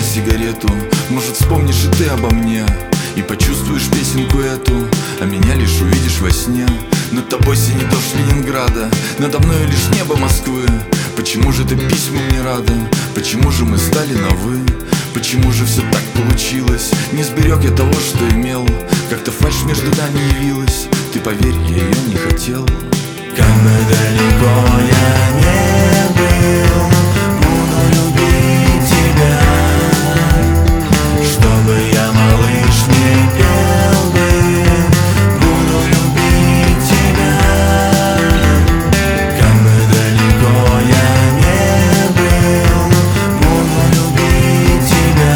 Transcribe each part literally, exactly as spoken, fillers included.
зажигая сигарету. Может, вспомнишь и ты обо мне и почувствуешь песенку эту, а меня лишь увидишь во сне. Над тобой синий дождь Ленинграда, надо мною лишь небо Москвы. Почему же ты письмам не рада? Почему же мы стали на «вы»? Почему же все так получилось? Не сберег я того, что имел. Как-то фальшь между нами явилась. Ты поверь, я ее не хотел. Как бы далеко я не был, буду любить тебя. Чтобы я, малыш, не пел бы, буду любить тебя. Как бы далеко я не был, буду любить тебя.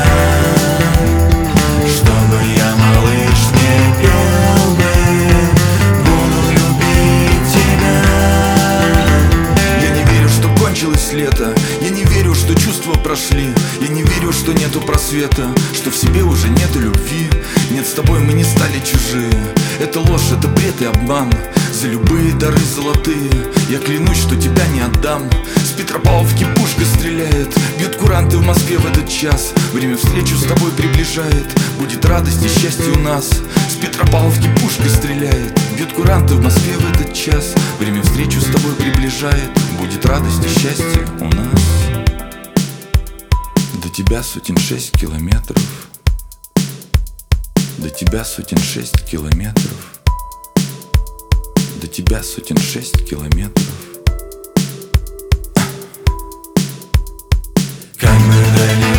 Чтобы я, малыш, не пел бы, буду любить тебя. Я не верю, что кончилось лето. Я не верю, что чувства прошли. Я не верю, что нету просвета, что в себе уже нету любви. Нет, с тобой мы не стали чужие. Это ложь, это бред и обман. За любые дары золотые я клянусь, что тебя не отдам. С Петропавловки пушка стреляет, бьют куранты в Москве в этот час. Время встречу с тобой приближает, будет радость и счастье у нас. С Петропавловки пушка стреляет, бьют куранты в Москве в этот час. Время встречу с тобой приближает, будет радость и счастье у нас. До тебя сотен шесть километров. До тебя сотен шесть километров. До тебя сотен шесть километров. Как бы далеко